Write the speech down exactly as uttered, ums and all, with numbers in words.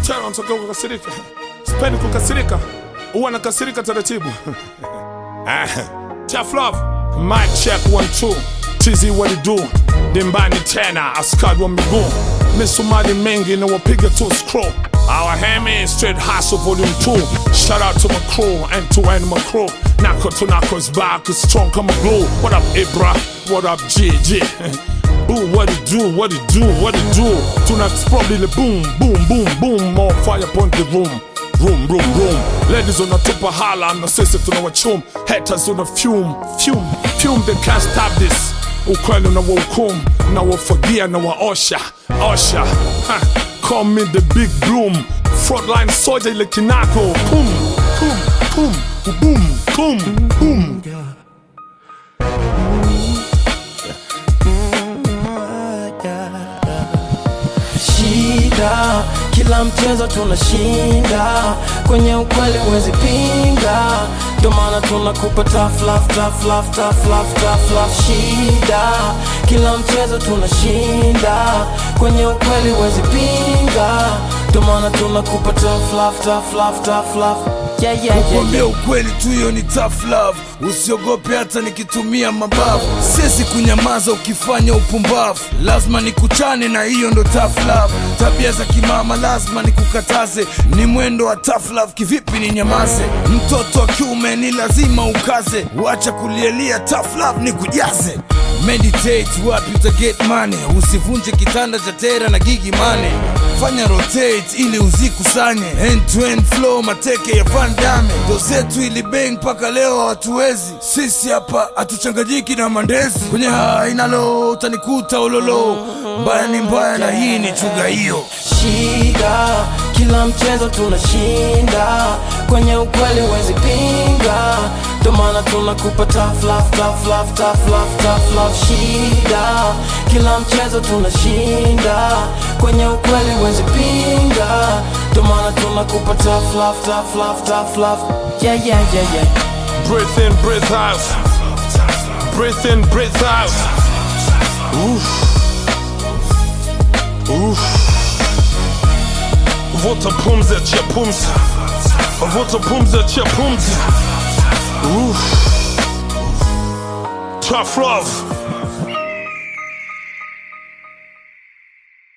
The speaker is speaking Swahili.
Tena unataka kukasirika. Sipendi kukasirika. Huwa nakasirika taratibu. Tough love. Mic check one two. Tizi what it do. Dimbani tena askari wa miguu. Misumari mengi na wapiga tu scroll. Our Hemi straight hustle volume two. Shout out to my crew and to animal crew. Nako to Nako is back, is strong come a glue. What up Ibra? What up G G? Ooh, what it do, what it do, what it do. Tonight's probably the boom, boom, boom, boom. More fire upon the room. Room, room, room. Ladies on the top of holla and the sister to know chum. Haters on the fume, fume, fume. They can't stop this. Ukweli na wahukum, na wafagia na waosha, osha. Ha. Call me the big bloom. Frontline soldier ile kinako. Boom, boom, boom, boom, boom, boom. Shida, kila mchezo tunashinda. Kwenye ukweli huwezi pinga. Ndo maana tunakupa tough love, tough love, tough love, tough love. Shida, kila mchezo tunashinda. Kwenye ukweli huwezi pinga. Ndo maana tunakupa tough love, tough love, tough love. Yeah, yeah, yeah, kukwambia ukweli tu hiyo ni tough love. Usiogope hata nikitumia mabavu. Siwezi kunyamaza ukifanya upumbavu. Lazima nikuchane na hiyo ndo tough love. Tabia za kimama lazima nikukataze. Ni mwendo wa tough love, kivipi ni nyamaze? Mtoto wa kiume ni lazima ukaze. Wacha kulielia tough love ni kujaze. Meditate wapi uta get money. Usivunje kitanda cha tera na gigi money. Fanya rotate ili uzikusanye. End to end flow mateke ya Van Damme. Ndo zetu ili bang paka leo hatuwezi. Sisi hapa hatuchanganyiki na mandezi. Kwenye haina lo utanikuta ulolo. Mbaya ni mbaya na hii ni chuga hiyo. Shida, kila mchezo tunashinda. Kwenye ukweli huwezi pinga. Ndo maana tunakupa tough love, tough love, tough love, tough love. Shida, kila mchezo tunashinda. Kwenye ukweli huwezi pinga. Ndo maana tunakupa tough love, tough love, tough love. Yeah, yeah, yeah, yeah. Breathe in, breathe out. Breathe in, breathe out. Oof. Oof. Vuta pumzi, achia pumzi. Vuta pumzi, achia pumzi. Oof. Tough love.